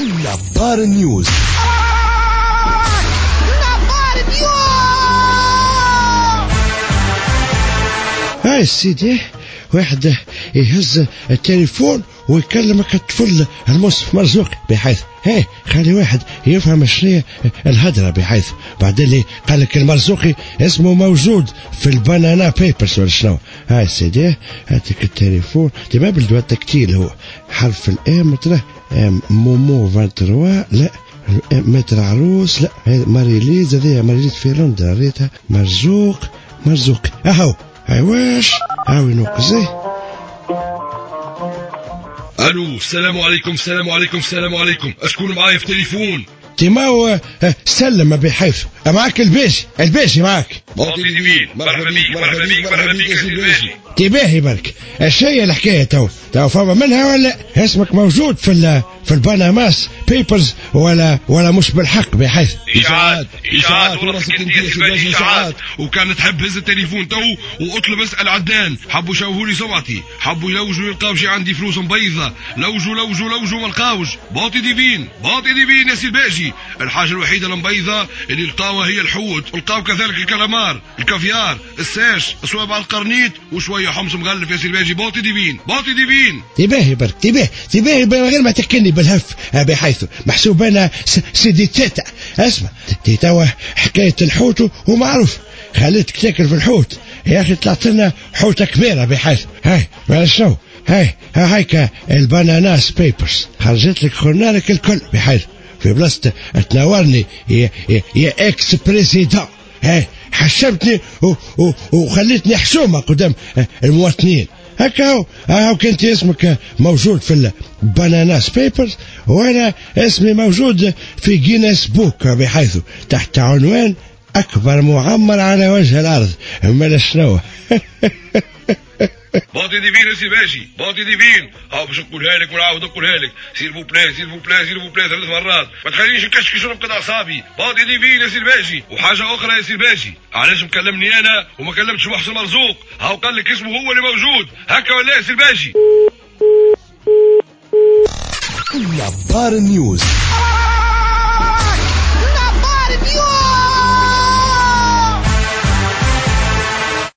نبار نيوز. هاي سيدي، واحد يهز التليفون ويكلمك الطفل المصف مرزوق، بحيث هاي خلي واحد يفهم شنو الهدرة، بحيث بعد اللي قال لك المرزوقي اسمه موجود في البنانا بيبرز ولا شنو. هاي سيدي، هاتك التليفون تبقى بالدواء التكتيل، هو حرف الاي متره مومو 23 لا متر عروس لا ماريليز، هذه ماريليز في لندن ريتها مرزوق اهو. هاي واش هاوي نوقزي. الو، السلام عليكم. اشكون معايا في تليفون؟ تيماو سلم بحيث معك البيجي معك. باطي ديفين، مرحبا بيك يا سي الباجي. تباهي برك الشيء الحكاية تو فما منها ولا اسمك موجود في الباناماس بيبرز ولا مش بالحق، بحيث اشاعات وراسك انت يا سي الباجي، اشاعات. وكان تحب هز التليفون تو واطلب اسال عدان، حبوا يشوهوا لي سمعتي، حبوا يلوجوا يلقاو شي عندي فلوس مبيضه، لوجوا ما لقاوش. باطي ديفين يا سي الباجي، الحاجه الوحيده المبيضه اللي لقاوها هي الحوت، ولقاو كذلك الكلامار، الكافيار، الساش، صوابع القرنيط وشويه حمص مغلف يا سي الباجي. باطي ديفين تباهي برك تباهي من غير ما تكني بالهف، بحيث محسوب انا سيدي تيتا. اسمع توا حكايه الحوت ومعروف، خليتك تاكل في الحوت يا اخي، طلعت لنا حوته كبيره، بحيث هاي ما شنو هايك الباناناس بيبرز خرجت لك خرنالك الكل، بحيث في بلاصه تناورني يا اكس بريزيدون، هاي حشمتني وخليتني حشومه قدام المواطنين. هكا هو كنت اسمك موجود في الباناناس بيبرز، وانا اسمي موجود في جينيس بوك، بحيث تحت عنوان اكبر معمر على وجه الارض. امال شنو؟ باطي ديفين يا سي الباجي، ها باش نقولها لك ونعاود نقولها لك، سيل فو بلاي 3 مرات، ما تخلينيش نكشكش ونفقد اعصابي. باطي ديفين يا سي الباجي. وحاجه اخرى يا سي الباجي، علاش مكلمني انا وما كلمتش محسن مرزوق؟ هاو قال لك اسمه هو اللي موجود، هكا ولا يا سي الباجي؟ نبار نيوز.